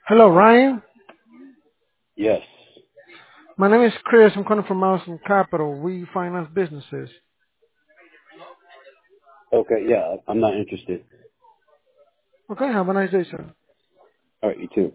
Hello, Ryan. Yes. My name is Chris. I'm calling from Mountain Capital. We finance businesses. Okay, yeah, I'm not interested. Okay, have a nice day, sir. All right, you too.